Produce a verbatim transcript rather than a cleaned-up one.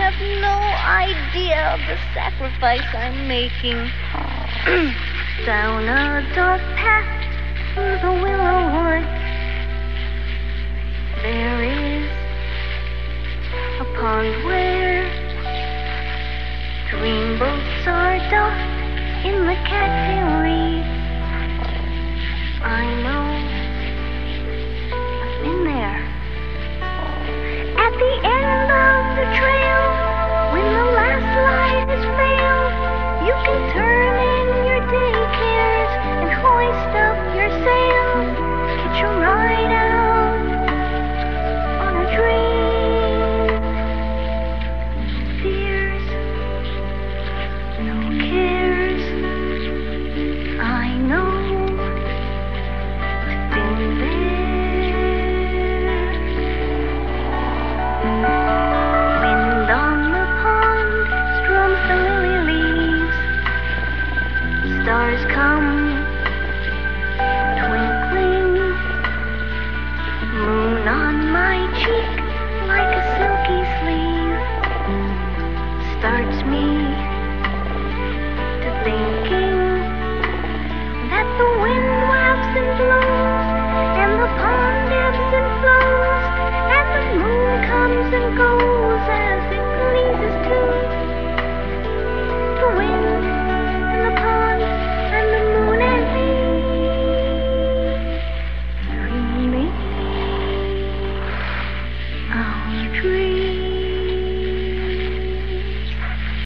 have no idea of the sacrifice I'm making. Down a dark path through the willow wood, there is a pond where green boats are docked in the cattail reeds. I know, I've been there. At the end of the trail, when the last light has failed, you can turn in your day cares and hoist up your sails. Catch a ride out on a dream. Fears, no cares. I know, I've been there. Wind on the pond strums the lily leaves. Stars come twinkling. Moon on my cheek